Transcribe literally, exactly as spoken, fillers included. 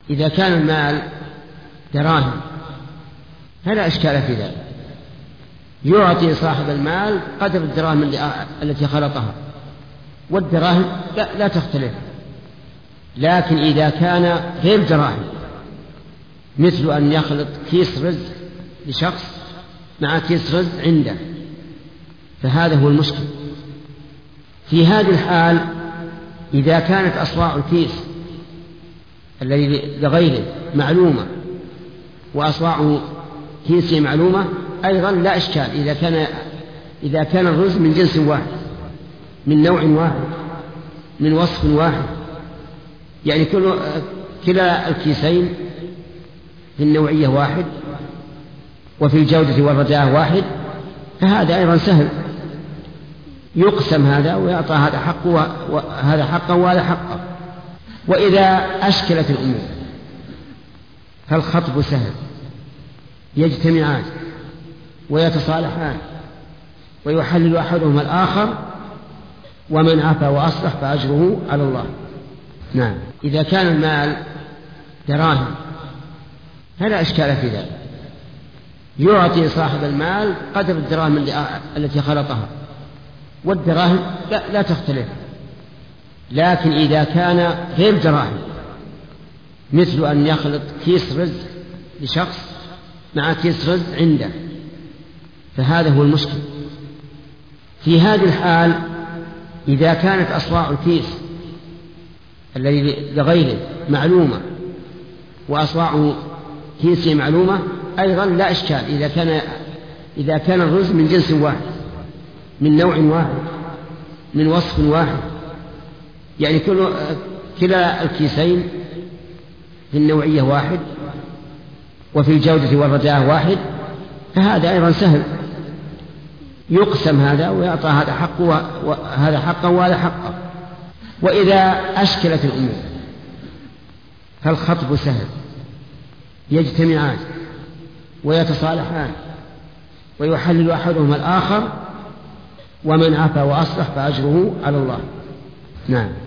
إذا كان المال دراهم فلا إشكال في ذلك، يعطي صاحب المال قدر الدراهم التي خلطها، والدراهم لا, لا تختلف. لكن إذا كان غير دراهم، مثل أن يخلط كيس رز لشخص مع كيس رز عنده، فهذا هو المشكل. في هذه الحال إذا كانت أصواع الكيس الذي لغيره معلومة وأصواع كيسه معلومة أيضا لا إشكال، إذا كان إذا كان الرز من جنس واحد، من نوع واحد، من وصف واحد، يعني كل كلا الكيسين في النوعية واحد وفي الجودة والرداء واحد، فهذا أيضا سهل، يقسم هذا ويعطى هذا حقه وهذا حقه وهذا حقه. وإذا أشكلت الأمور فالخطب سهل، يجتمعان ويتصالحان ويحلل أحدهما الآخر، ومن عفا وأصلح فأجره على الله. نعم. إذا كان المال دراهم فلا إشكال في ذلك، يعطي صاحب المال قدر الدراهم التي خلطها، والدراهم لا, لا تختلف. لكن إذا كان غير دراهم، مثل أن يخلط كيس رز لشخص مع كيس رز عنده، فهذا هو المشكل. في هذه الحال إذا كانت أصواع الكيس الذي لغيره معلومة وأصواع كيسه معلومة أيضا لا إشكال، إذا كان إذا كان الرز من جنس واحد، من نوع واحد، من وصف واحد، يعني كل كلا الكيسين في النوعية واحد وفي الجودة والرداء واحد، فهذا أيضا سهل، يقسم هذا ويعطى هذا حقه وهذا حقه وهذا حقه. وإذا أشكلت الأمور فالخطب سهل، يجتمعان ويتصالحان ويحلل أحدهما الآخر، ومن عفا وأصلح فأجره على الله. نعم.